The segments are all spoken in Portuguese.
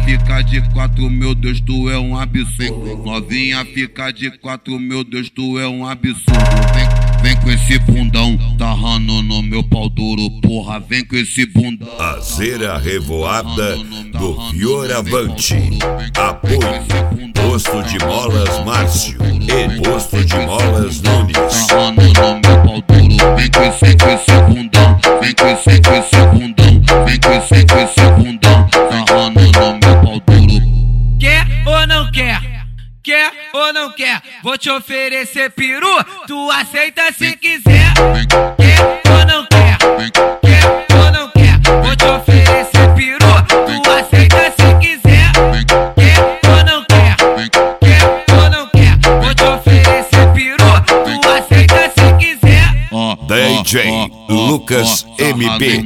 fica de quatro, meu Deus, tu é um absurdo. Novinha fica de quatro, meu Deus, tu é um absurdo. Vem com esse bundão, tarrando no meu pau duro, porra, vem com esse bundão. A cera revoada do Fioravante. Apoio Posto de Molas Márcio e Posto de Molas Nunes. Tarrando no meu pau duro, vem com esse bundão, vem com esse bundão, vem com esse bundão, tarrando no meu pau duro. Quer ou não quer? Quer ou não quer? Vou te oferecer peru, tu aceita se quiser. Quer ou não quer? Quer ou não quer? Vou te oferecer peru, tu aceita se quiser. Quer ou não quer? Quer ou não quer? Vou te oferecer peru, tu aceita se quiser. DJ Lucas MB.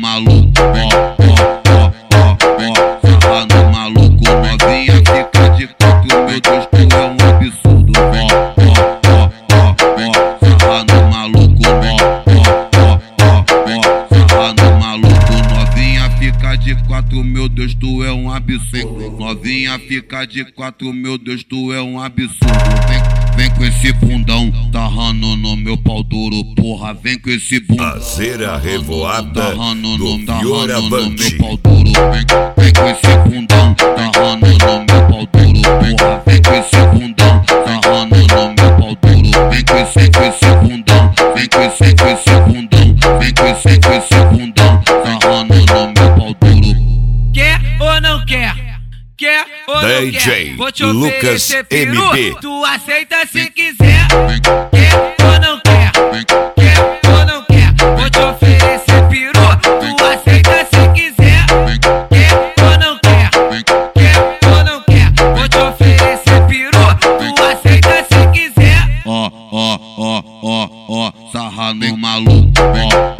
Sarrando maluco, novinha fica de quatro, meu Deus, tu é um absurdo. Sarrando maluco, sarrando maluco, novinha fica de quatro, meu Deus, tu é um absurdo. Novinha fica de quatro, meu Deus, tu é um absurdo. Vem com esse bundão, tarrando no meu pau duro, porra, vem com esse bundão. A cera revoada do no Fioravante. meu pau duro, vem com esse bundão, tarrando no meu pau duro, porra, vem com esse bundão, tarrando no meu pau duro, vem com esse bundão, vem com esse bundão, vem com esse bundão, tarrando no meu pau duro. Quer ou não quer? Quer ou não DJ quer? Vou te Lucas oferecer peru, MB. tu aceita se quiser. Quer ou não quer? Quer ou não quer? Vou te oferecer peru, tu aceita se quiser. Quer ou não quer? Quer ou não quer? Vou te oferecer peru, tu aceita se quiser. Sarrando maluco,